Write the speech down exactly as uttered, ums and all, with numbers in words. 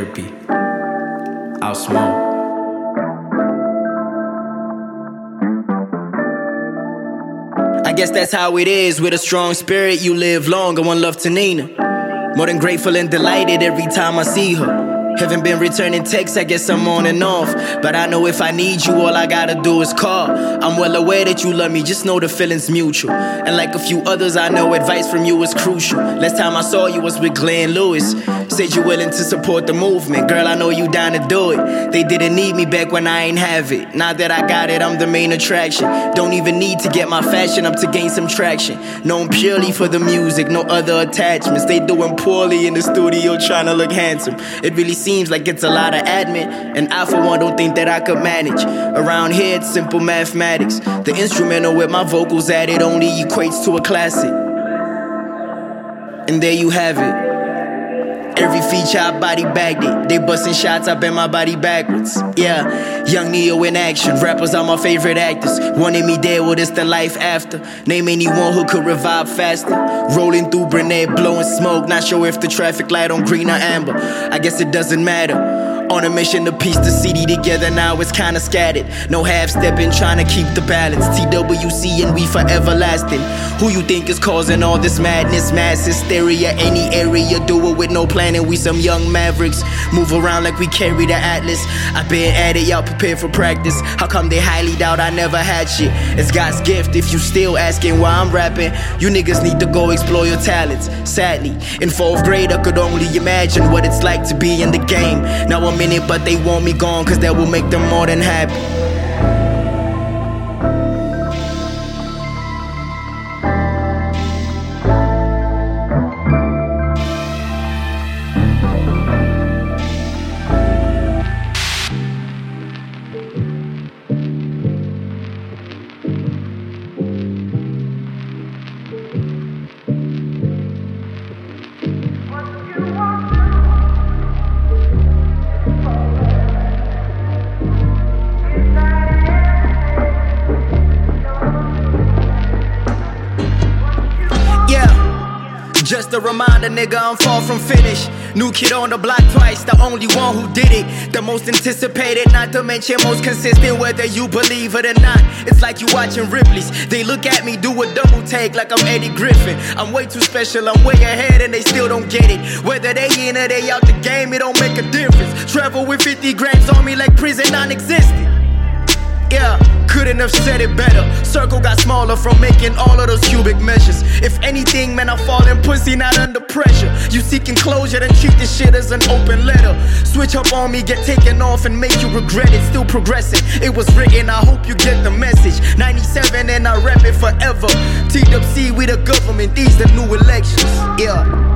therapy. I'll smoke. I guess that's how it is. With a strong spirit, you live long. I want love to Nina. More than grateful and delighted every time I see her. Haven't been returning texts, I guess I'm on and off. But I know if I need you, all I gotta do is call. I'm well aware that you love me, just know the feeling's mutual. And like a few others, I know advice from you is crucial. Last time I saw you was with Glenn Lewis. Said you willing to support the movement. Girl, I know you down to do it. They didn't need me back when I ain't have it. Now that I got it, I'm the main attraction. Don't even need to get my fashion up to gain some traction. Known purely for the music, no other attachments. They doing poorly in the studio trying to look handsome. It really seems like it's a lot of admin, and I for one don't think that I could manage. Around here it's simple mathematics. The instrumental with my vocals added only equates to a classic. And there you have it. Every feature I body bagged it. They busting shots, I bend my body backwards. Yeah, young Neo in action. Rappers are my favorite actors. Wanted me dead, well it's the life after. Name anyone who could revive faster. Rolling through Brunette, blowing smoke. Not sure if the traffic light on green or amber. I guess it doesn't matter. On a mission to piece the C D together, now it's kinda scattered. No half-stepping, trying to keep the balance. T W C and we forever lasting. Who you think is causing all this madness? Mass hysteria, any area, do it with no planning. We some young mavericks, move around like we carry the Atlas. I been at it, y'all prepared for practice. How come they highly doubt I never had shit? It's God's gift if you still asking why I'm rapping. You niggas need to go explore your talents. Sadly, in fourth grade I could only imagine what it's like to be in the game. Now I'm in it, but they want me gone, cause that will make them more than happy. Just a reminder, nigga, I'm far from finished. New kid on the block twice, the only one who did it. The most anticipated, not to mention most consistent, whether you believe it or not. It's like you watching Ripley's. They look at me, do a double take like I'm Eddie Griffin. I'm way too special, I'm way ahead and they still don't get it. Whether they in or they out the game, it don't make a difference. Travel with fifty grams on me like prison non-existent. Yeah, couldn't have said it better. Circle got smaller from making all of those cubic measures. If anything, man, I fall in pussy, not under pressure. You seeking closure, then treat this shit as an open letter. Switch up on me, get taken off and make you regret it. Still progressing, it was written, I hope you get the message. ninety-seven and I rap it forever. T W C, we the government, these the new elections. Yeah.